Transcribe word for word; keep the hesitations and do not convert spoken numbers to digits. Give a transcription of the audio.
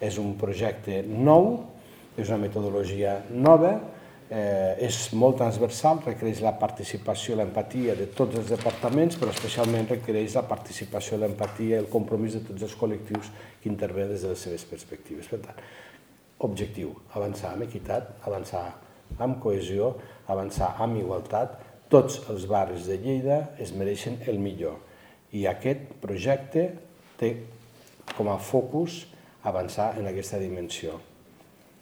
És un projecte nou, és una metodologia nova, és molt transversal, requereix la participació i l'empatia de tots els departaments, però especialment requereix la participació, l'empatia i el compromís de tots els col·lectius que intervenen des de les seves perspectives. Per tant, objectiu, avançar amb equitat, avançar amb cohesió, avançar amb igualtat. Tots els barris de Lleida es mereixen el millor i aquest projecte té com a focus avançar en aquesta dimensió.